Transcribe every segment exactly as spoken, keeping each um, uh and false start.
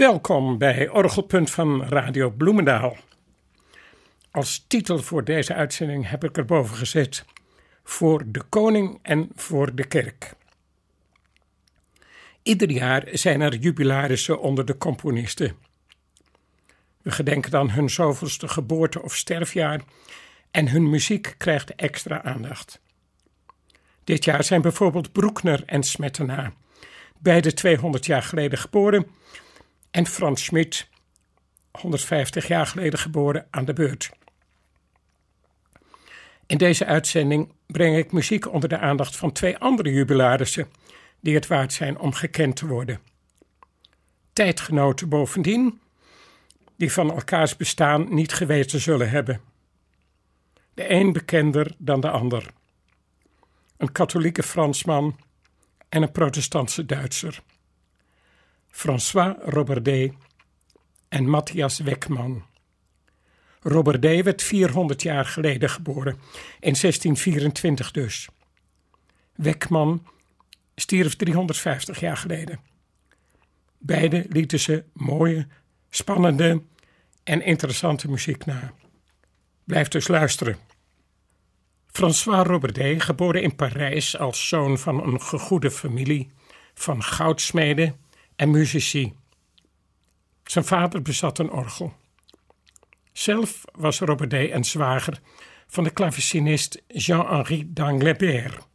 Welkom bij Orgelpunt van Radio Bloemendaal. Als titel voor deze uitzending heb ik erboven gezet: voor de koning en voor de kerk. Ieder jaar zijn er jubilarissen onder de componisten. We gedenken dan hun zoveelste geboorte- of sterfjaar en hun muziek krijgt extra aandacht. Dit jaar zijn bijvoorbeeld Bruckner en Smetana, beide tweehonderd jaar geleden geboren, en Franz Schmidt, honderdvijftig jaar geleden geboren, aan de beurt. In deze uitzending breng ik muziek onder de aandacht van twee andere jubilarissen die het waard zijn om gekend te worden. Tijdgenoten bovendien, die van elkaars bestaan niet geweten zullen hebben. De een bekender dan de ander. Een katholieke Fransman en een protestantse Duitser. François Roberdet en Matthias Weckmann. Roberdet werd vierhonderd jaar geleden geboren, in zestien vierentwintig dus. Weckmann stierf driehonderdvijftig jaar geleden. Beide lieten ze mooie, spannende en interessante muziek na. Blijf dus luisteren. François Roberdet, geboren in Parijs als zoon van een gegoede familie van goudsmeden en muzici. Zijn vader bezat een orgel. Zelf was Roberdet een zwager van de klavecinist Jean-Henri d'Anglebert.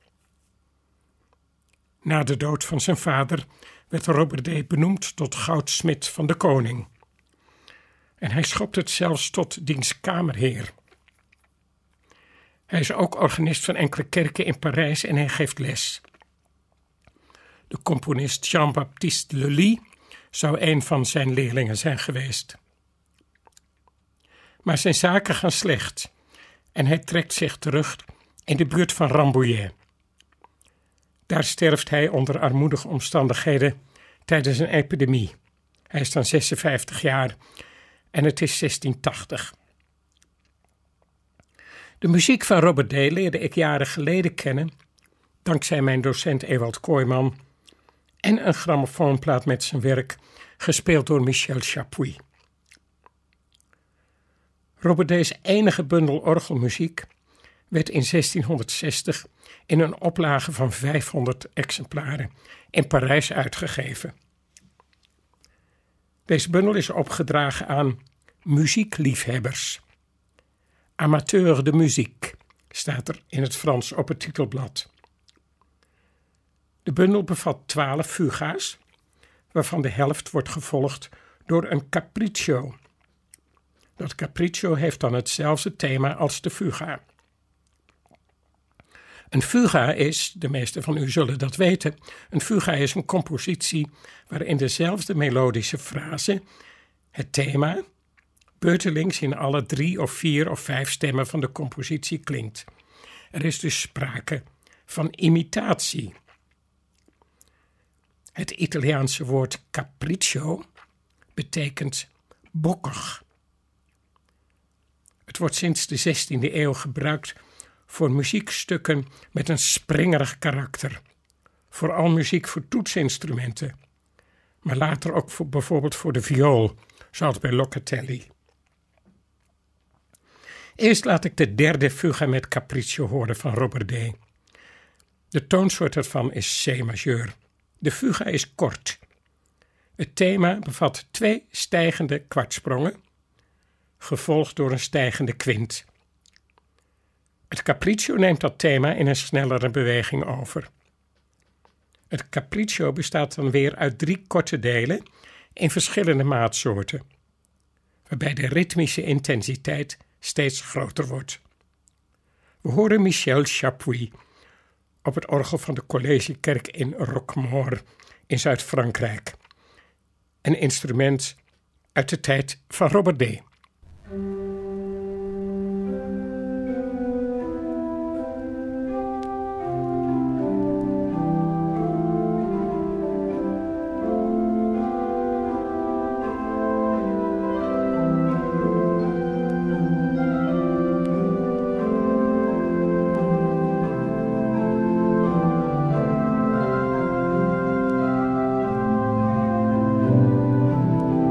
Na de dood van zijn vader werd Roberdet benoemd tot goudsmid van de koning. En hij schopt het zelfs tot diens kamerheer. Hij is ook organist van enkele kerken in Parijs en hij geeft les. De componist Jean-Baptiste Lully zou een van zijn leerlingen zijn geweest. Maar zijn zaken gaan slecht en hij trekt zich terug in de buurt van Rambouillet. Daar sterft hij onder armoedige omstandigheden tijdens een epidemie. Hij is dan zesenvijftig jaar en het is zestien tachtig. De muziek van Roberdet leerde ik jaren geleden kennen, dankzij mijn docent Ewald Kooijman, en een grammofoonplaat met zijn werk, gespeeld door Michel Chapuis. Roberdets enige bundel orgelmuziek werd in zestienhonderdzestig in een oplage van vijfhonderd exemplaren in Parijs uitgegeven. Deze bundel is opgedragen aan muziekliefhebbers. Amateur de muziek staat er in het Frans op het titelblad. De bundel bevat twaalf fuga's, waarvan de helft wordt gevolgd door een capriccio. Dat capriccio heeft dan hetzelfde thema als de fuga. Een fuga is, de meesten van u zullen dat weten, een fuga is een compositie waarin dezelfde melodische frase, het thema, beurtelings in alle drie of vier of vijf stemmen van de compositie klinkt. Er is dus sprake van imitatie. Het Italiaanse woord capriccio betekent bokkig. Het wordt sinds de zestiende eeuw gebruikt voor muziekstukken met een springerig karakter. Vooral muziek voor toetsinstrumenten, maar later ook voor, bijvoorbeeld voor de viool, zoals bij Locatelli. Eerst laat ik de derde fuga met capriccio horen van Roberdet. De toonsoort ervan is C-majeur. De fuga is kort. Het thema bevat twee stijgende kwartsprongen, gevolgd door een stijgende kwint. Het capriccio neemt dat thema in een snellere beweging over. Het capriccio bestaat dan weer uit drie korte delen in verschillende maatsoorten, waarbij de ritmische intensiteit steeds groter wordt. We horen Michel Chapuis op het orgel van de collegekerk in Roquemaure in Zuid-Frankrijk. Een instrument uit de tijd van Roberdet. Thank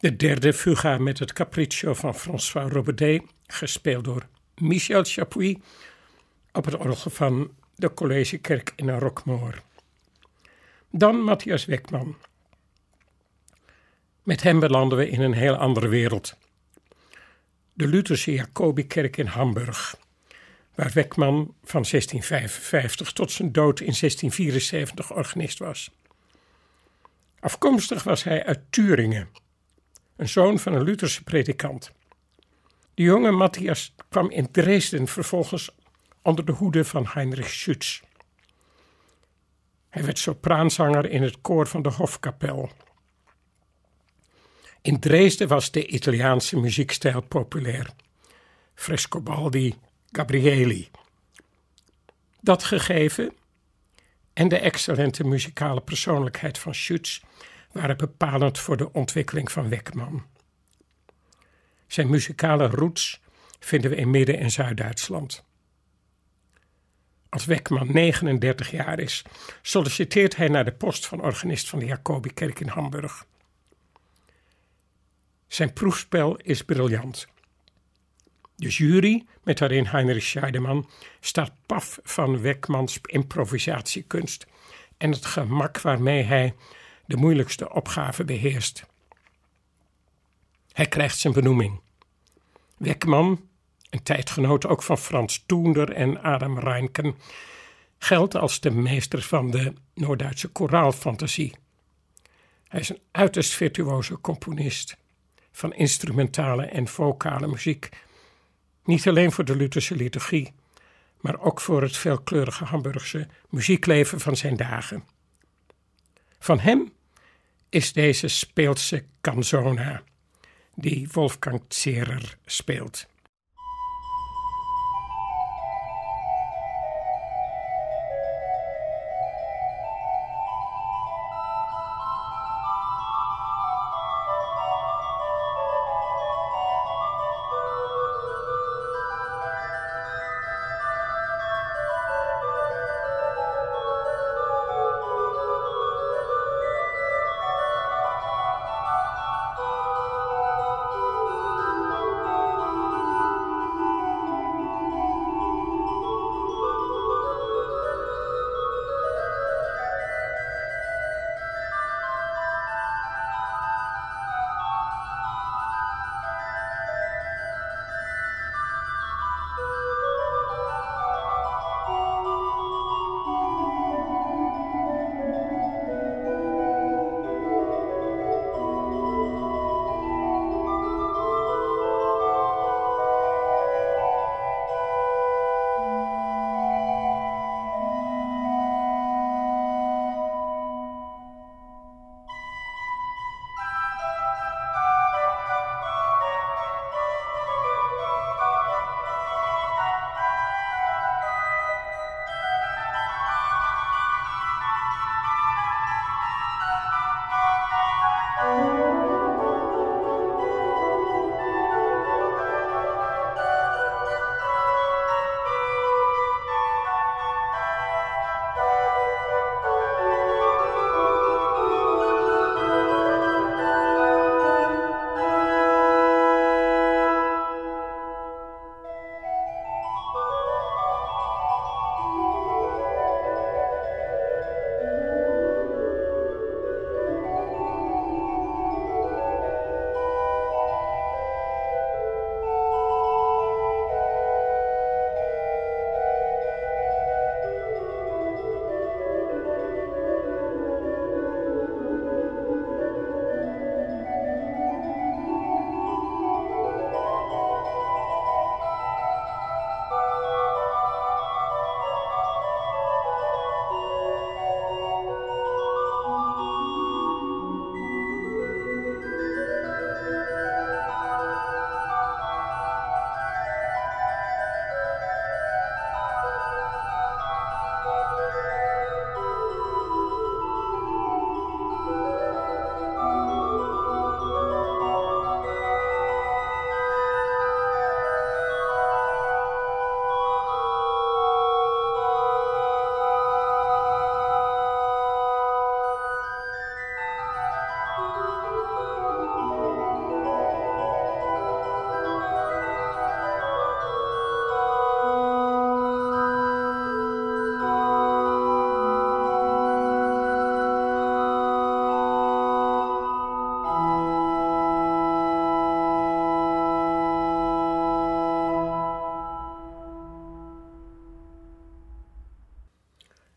De derde fuga met het Capriccio van François Roberdet, gespeeld door Michel Chapuis, op het orgel van de Collegekerk in Roquemaure. Dan Matthias Weckmann. Met hem belanden we in een heel andere wereld. De Lutherse Jacobikerk in Hamburg, waar Weckmann van zestien vijfenvijftig tot zijn dood in zestien vierenzeventig organist was. Afkomstig was hij uit Turingen, een zoon van een Lutherse predikant. De jonge Matthias kwam in Dresden vervolgens onder de hoede van Heinrich Schütz. Hij werd sopraanzanger in het koor van de Hofkapel. In Dresden was de Italiaanse muziekstijl populair. Frescobaldi, Gabrieli. Dat gegeven en de excellente muzikale persoonlijkheid van Schütz waren bepalend voor de ontwikkeling van Weckmann. Zijn muzikale roots vinden we in Midden- en Zuid-Duitsland. Als Weckmann negenendertig jaar is, solliciteert hij naar de post van organist van de Jacobikerk in Hamburg. Zijn proefspel is briljant. De jury, met daarin Heinrich Scheidemann, staat paf van Weckmanns improvisatiekunst en het gemak waarmee hij de moeilijkste opgave beheerst. Hij krijgt zijn benoeming. Weckmann, een tijdgenoot ook van Frans Toender en Adam Reinken, geldt als de meester van de Noord-Duitse koraalfantasie. Hij is een uiterst virtuoze componist van instrumentale en vocale muziek, niet alleen voor de Lutherse liturgie, maar ook voor het veelkleurige Hamburgse muziekleven van zijn dagen. Van hem is deze speelse canzona, die Wolfgang Zehrer speelt.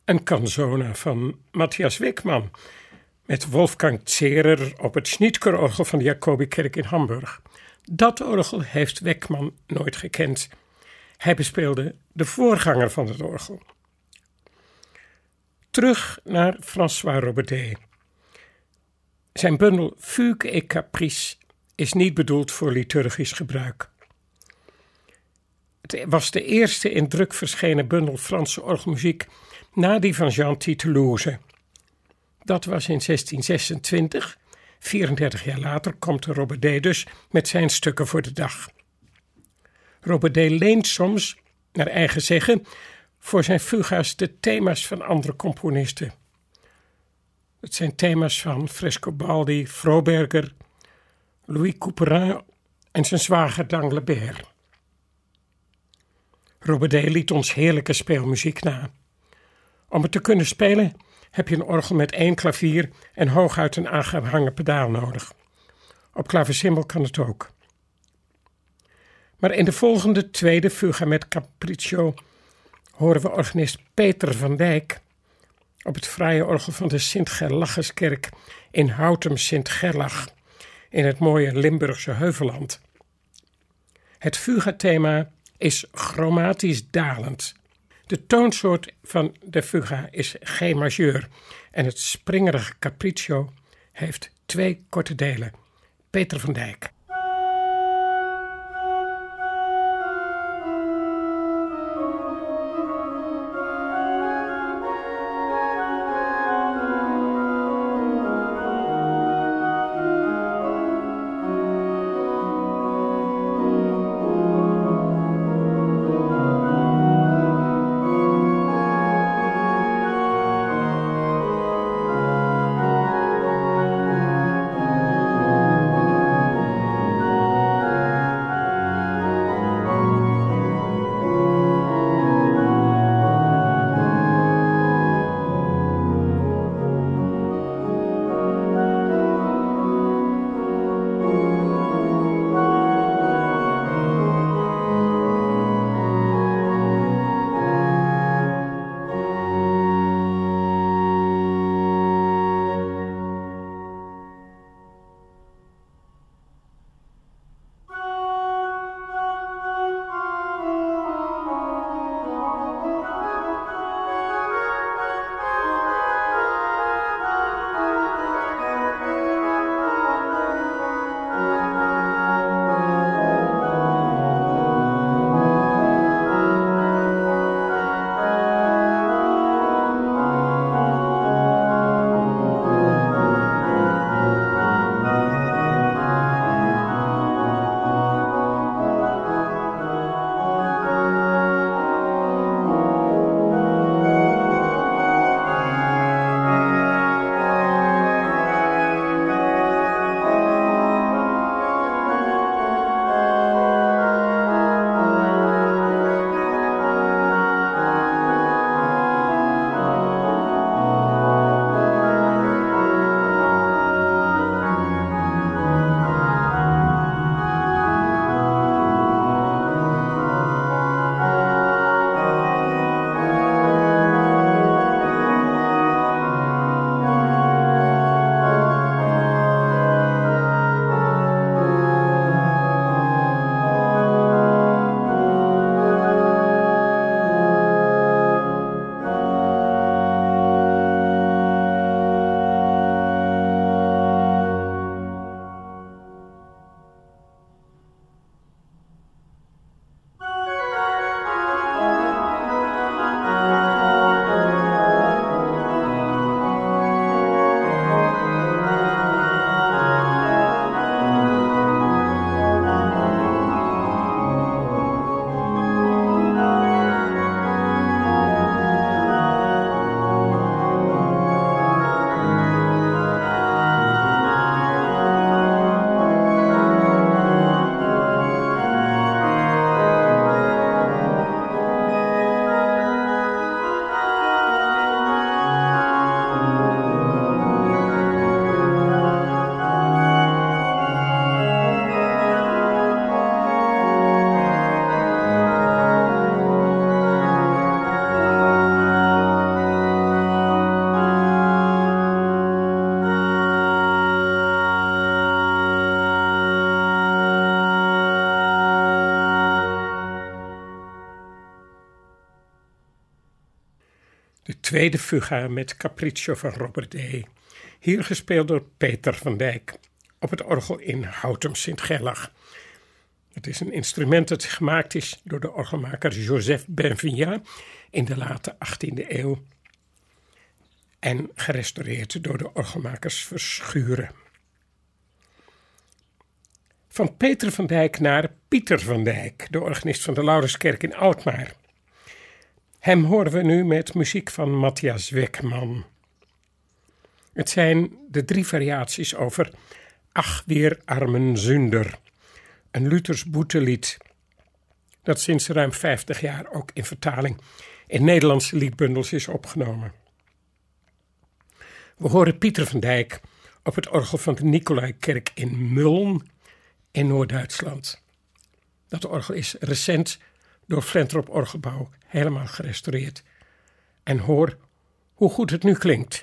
een canzone van Matthias Wickman met Wolfgang Zehrer op het Schnitgerorgel van de Jacobikerk in Hamburg. Dat orgel heeft Wickman nooit gekend. Hij bespeelde de voorganger van het orgel. Terug naar François Roberdet. Zijn bundel Fugue et Caprice is niet bedoeld voor liturgisch gebruik. Het was de eerste in druk verschenen bundel Franse orgelmuziek na die van Jean Titelouze. Dat was in zestien zesentwintig, vierendertig jaar later komt Roberdet dus met zijn stukken voor de dag. Roberdet leent soms, naar eigen zeggen, voor zijn fuga's de thema's van andere componisten. Het zijn thema's van Frescobaldi, Froberger, Louis Couperin en zijn zwager Danglebert. Roberdet liet ons heerlijke speelmuziek na. Om het te kunnen spelen heb je een orgel met één klavier en hooguit een aangehangen pedaal nodig. Op klavecimbal kan het ook. Maar in de volgende tweede fuga met Capriccio horen we organist Peter van Dijk op het fraaie orgel van de Sint-Gerlacheskerk in Houtem-Sint-Gerlach in het mooie Limburgse Heuvelland. Het fugathema is chromatisch dalend. De toonsoort van de fuga is G majeur en het springerige Capriccio heeft twee korte delen. Peter van Dijk. tweede fuga met Capriccio van Robert D. Hier gespeeld door Peter van Dijk op het orgel in Houtum Sint-Gerlach. Het is een instrument dat gemaakt is door de orgelmaker Joseph Benvigna in de late achttiende eeuw en gerestaureerd door de orgelmakers Verschuren. Van Peter van Dijk naar Pieter van Dijk, de organist van de Laurenskerk in Alkmaar. Hem horen we nu met muziek van Matthias Weckman. Het zijn de drie variaties over Ach, wir armen Sünder, een Luthers boetelied dat sinds ruim vijftig jaar ook in vertaling in Nederlandse liedbundels is opgenomen. We horen Pieter van Dijk op het orgel van de Nicolaikerk in Muln in Noord-Duitsland. Dat orgel is recent door Flentrop Orgelbouw helemaal gerestaureerd. En hoor hoe goed het nu klinkt.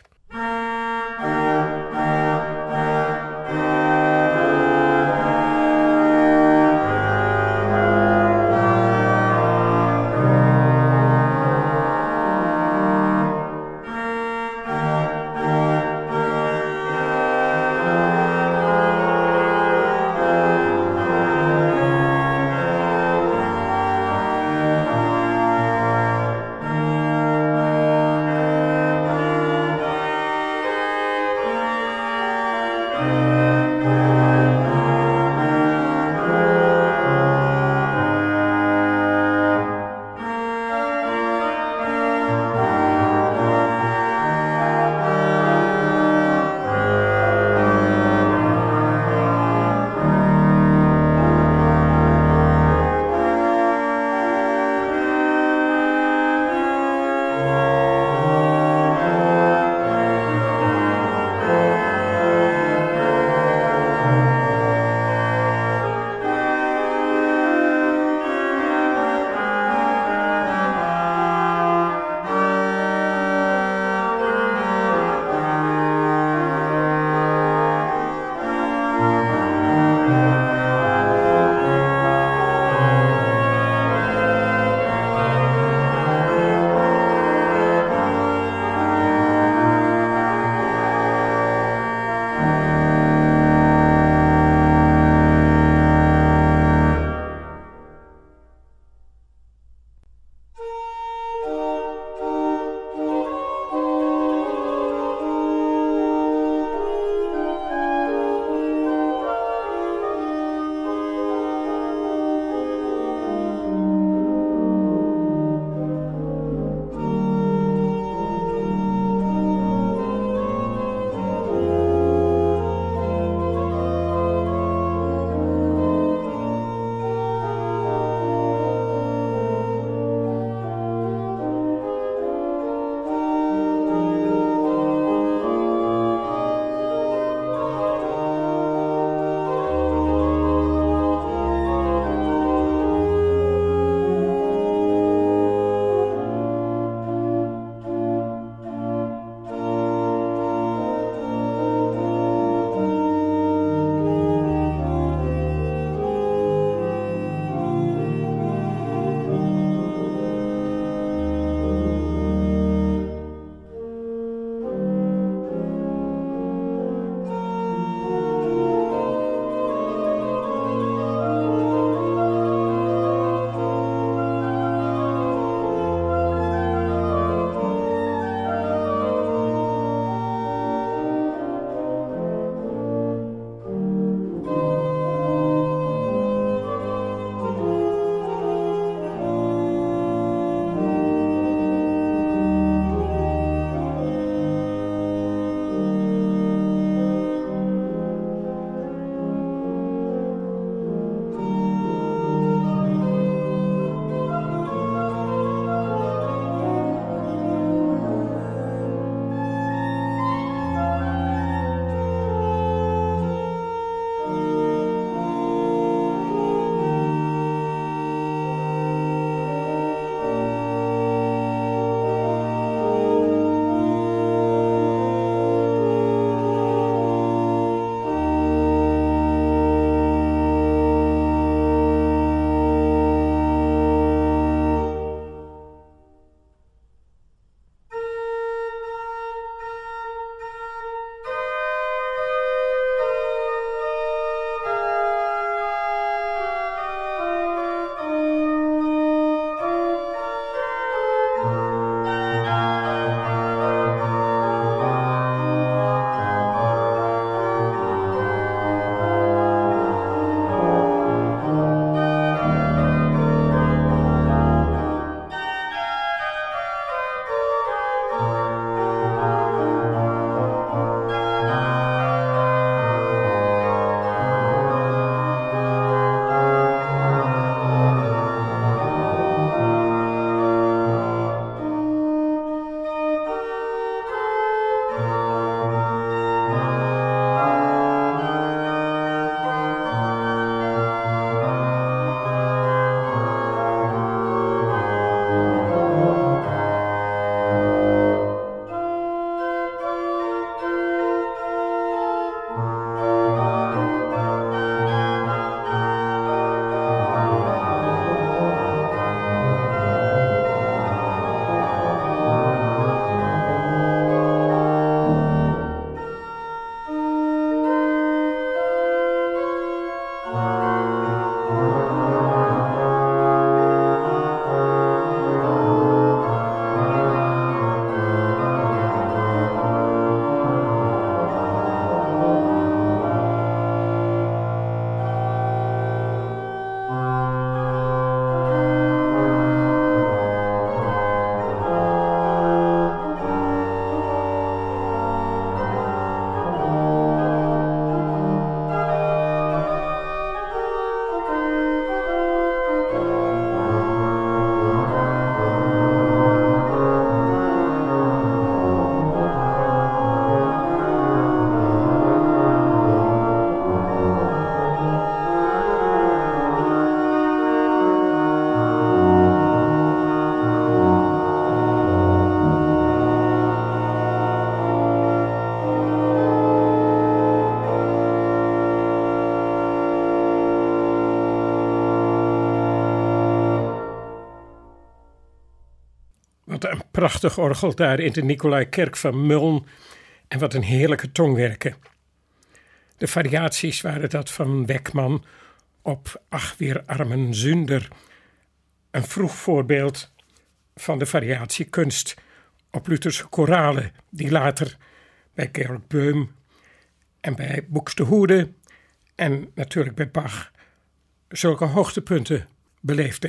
prachtig orgel daar in de Nicolaikerk van Muln en wat een heerlijke tongwerken. De variaties waren dat van Weckmann op Ach, wir armen Sünder, een vroeg voorbeeld van de variatiekunst op Lutherse koralen, die later bij Georg Böhm en bij Buxtehude en natuurlijk bij Bach zulke hoogtepunten beleefde.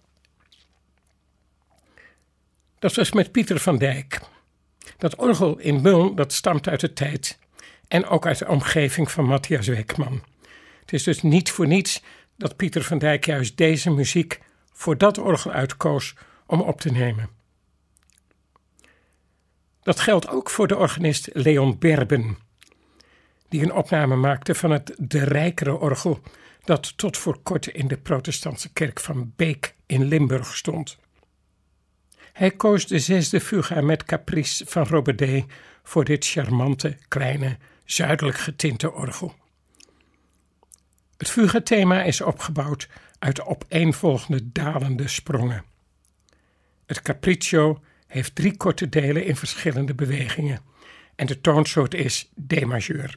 Dat was met Pieter van Dijk. Dat orgel in Muln, dat stamt uit de tijd en ook uit de omgeving van Matthias Weckmann. Het is dus niet voor niets dat Pieter van Dijk juist deze muziek voor dat orgel uitkoos om op te nemen. Dat geldt ook voor de organist Leon Berben, die een opname maakte van het De Rijkere orgel dat tot voor kort in de protestantse kerk van Beek in Limburg stond. Hij koos de zesde fuga met caprice van Roberdet voor dit charmante, kleine, zuidelijk getinte orgel. Het fugathema is opgebouwd uit opeenvolgende dalende sprongen. Het capriccio heeft drie korte delen in verschillende bewegingen en de toonsoort is D-majeur.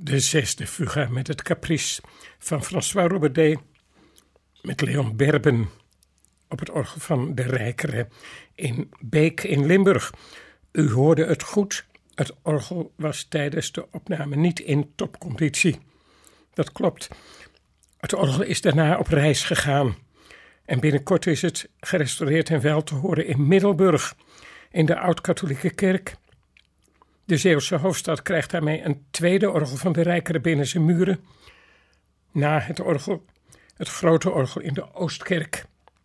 de zesde fuga met het Caprice van François Roberdet met Leon Berben op het orgel van de Rijkere in Beek in Limburg. U hoorde het goed, het orgel was tijdens de opname niet in topconditie. Dat klopt. Het orgel is daarna op reis gegaan en binnenkort is het gerestaureerd en wel te horen in Middelburg in de Oud-Katholieke Kerk. De Zeeuwse hoofdstad krijgt daarmee een tweede orgel van de Rijkere binnen zijn muren. Na het orgel, het grote orgel in de Oostkerk.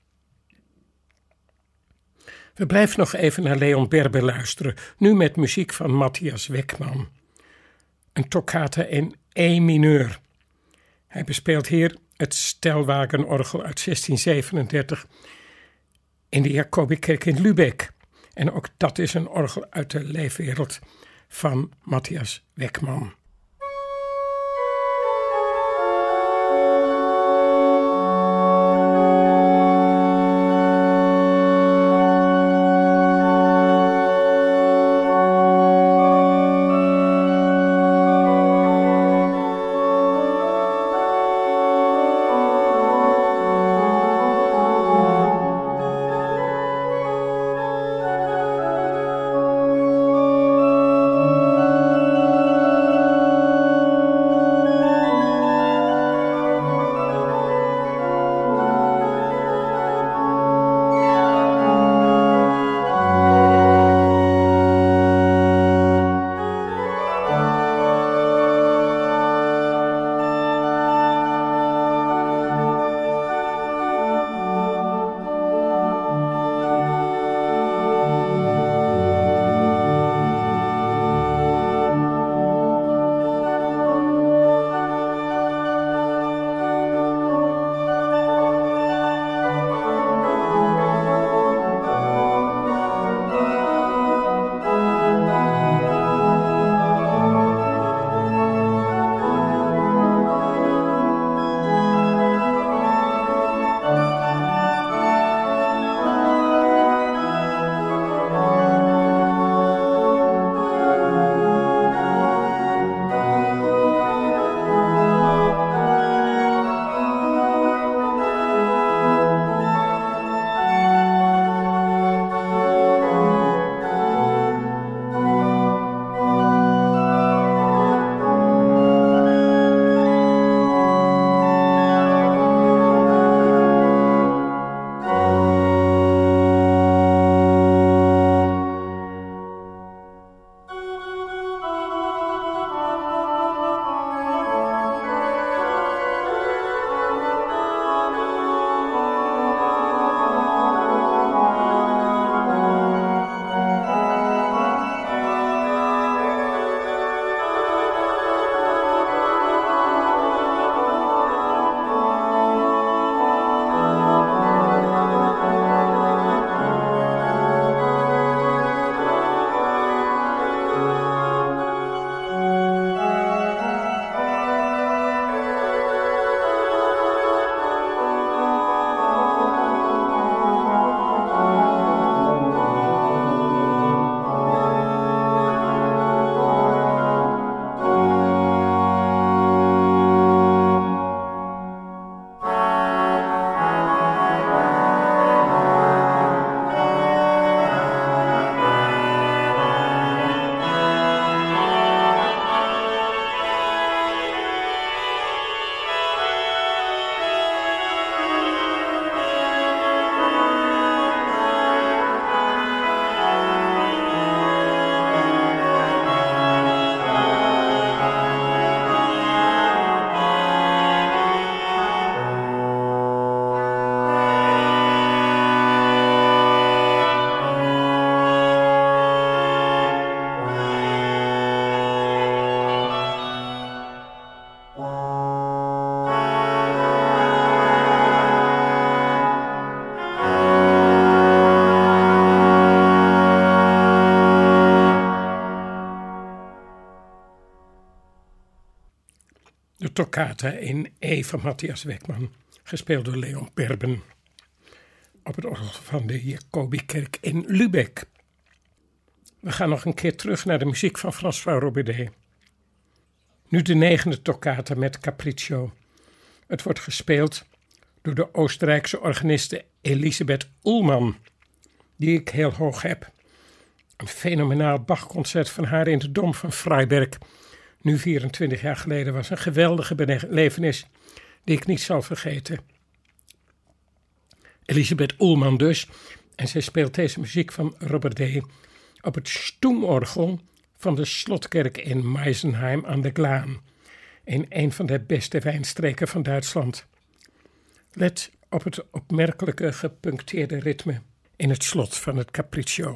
We blijven nog even naar Leon Berben luisteren, nu met muziek van Matthias Weckmann. Een toccata in E mineur. Hij bespeelt hier het Stellwagenorgel uit zestien zevenendertig in de Jacobikerk in Lübeck. En ook dat is een orgel uit de leefwereld van Matthias Weckmann. de toccata in E van Matthias Weckmann, gespeeld door Leon Berben, op het orgel van de Jacobikerk in Lübeck. We gaan nog een keer terug naar de muziek van François Roberdet. Nu de negende toccata met Capriccio. Het wordt gespeeld door de Oostenrijkse organiste Elisabeth Ullmann, die ik heel hoog heb. Een fenomenaal Bachconcert van haar in de Dom van Freiberg, nu vierentwintig jaar geleden, was een geweldige belevenis die ik niet zal vergeten. Elisabeth Ullmann dus, en zij speelt deze muziek van Robert D. op het stoomorgel van de slotkerk in Meisenheim aan de Glaan, in een van de beste wijnstreken van Duitsland. Let op het opmerkelijke gepuncteerde ritme in het slot van het Capriccio.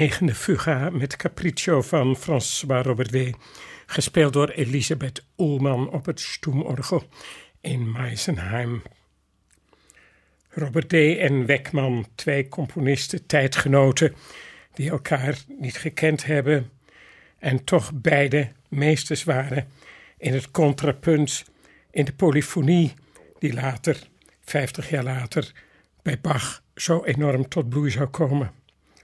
negende fuga met Capriccio van François Roberdet, gespeeld door Elisabeth Ullmann op het stoomorgel in Meisenheim. Roberdet en Weckmann, twee componisten, tijdgenoten, die elkaar niet gekend hebben en toch beide meesters waren in het contrapunt, in de polyfonie die later, vijftig jaar later, bij Bach zo enorm tot bloei zou komen.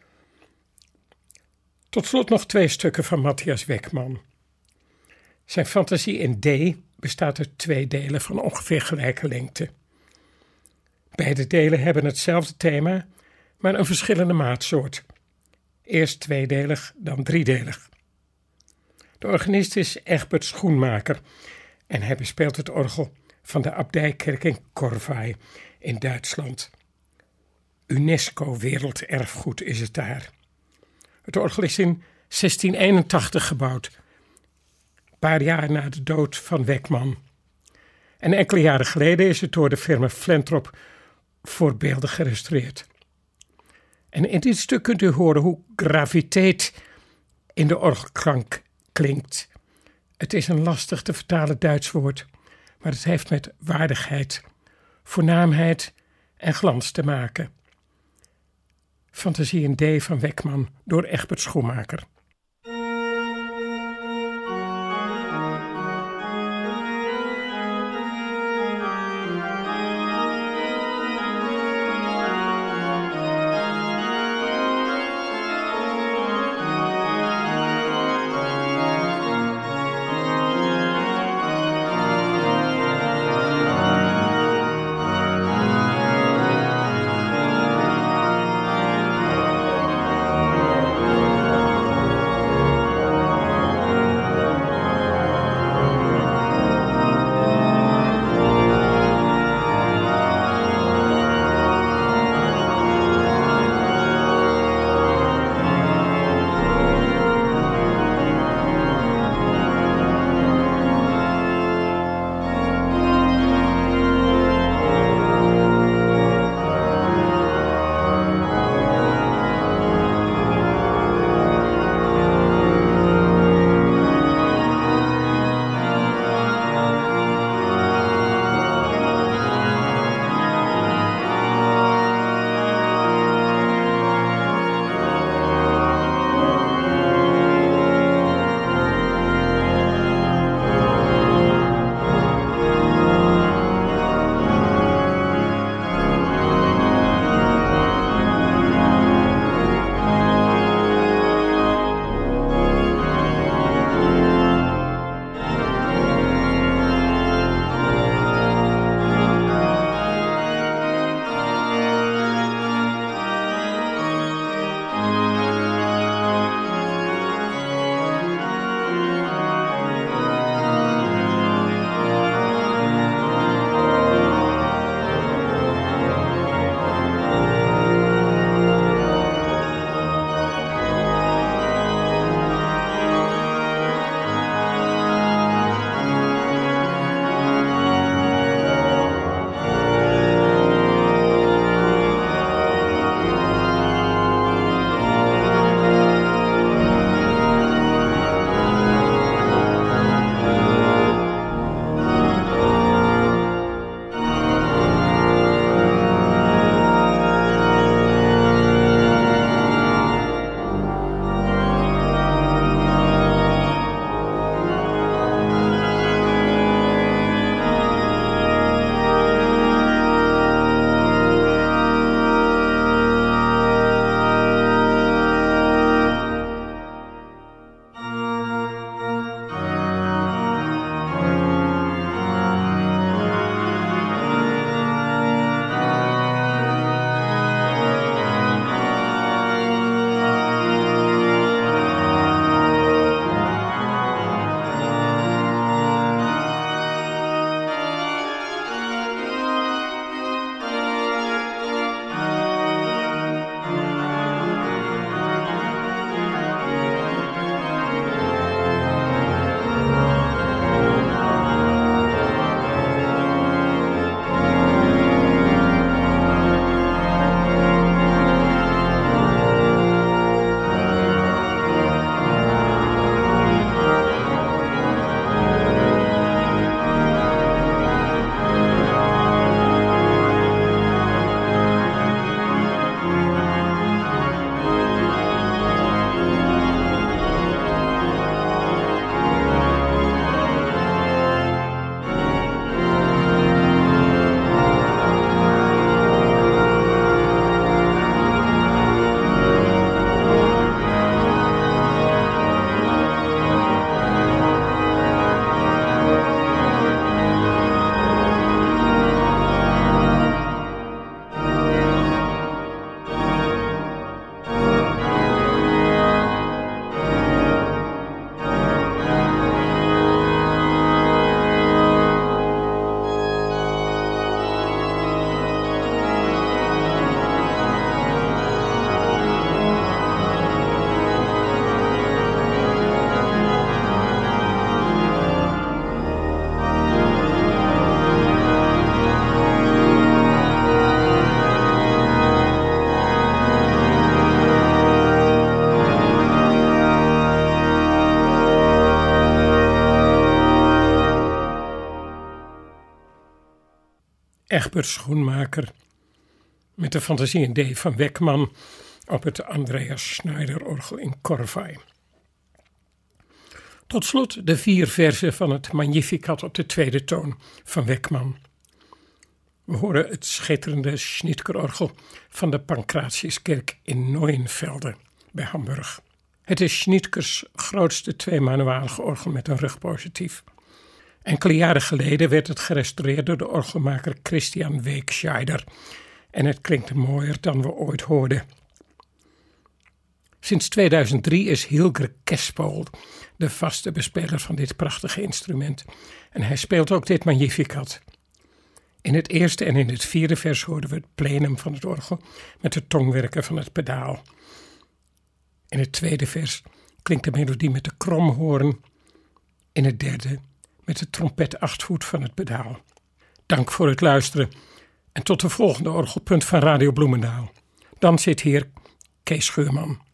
Tot slot nog twee stukken van Matthias Weckmann. Zijn fantasie in D bestaat uit twee delen van ongeveer gelijke lengte. Beide delen hebben hetzelfde thema, maar een verschillende maatsoort. Eerst tweedelig, dan driedelig. De organist is Egbert Schoenmaker en hij bespeelt het orgel van de abdijkerk in Corvey in Duitsland. UNESCO-werelderfgoed is het daar. Het orgel is in zestien eenentachtig gebouwd, een paar jaar na de dood van Weckmann. En enkele jaren geleden is het door de firma Flentrop voorbeeldig gerestaureerd. En in dit stuk kunt u horen hoe graviteit in de orgelklank klinkt. Het is een lastig te vertalen Duits woord, maar het heeft met waardigheid, voornaamheid en glans te maken. Fantasie in D van Weckmann door Egbert Schoenmaker. Egbert Schoenmaker met de Fantasie in D van Weckman op het Andreas Schneider orgel in Corvai. Tot slot de vier verzen van het Magnificat op de tweede toon van Weckman. We horen het schitterende Schnitgerorgel van de Pancratiuskerk in Neuenfelde bij Hamburg. Het is Schnitgers grootste tweemanualige orgel met een rugpositief. Enkele jaren geleden werd het gerestaureerd door de orgelmaker Christian Wegscheider en het klinkt mooier dan we ooit hoorden. Sinds tweeduizend drie is Hilger Kespold de vaste bespeler van dit prachtige instrument en hij speelt ook dit Magnificat. In het eerste en in het vierde vers hoorden we het plenum van het orgel met de tongwerken van het pedaal. In het tweede vers klinkt de melodie met de kromhoorn. In het derde met de trompetachtvoet van het pedaal. Dank voor het luisteren en tot de volgende orgelpunt van Radio Bloemendaal. Dan zit hier Kees Schuurman.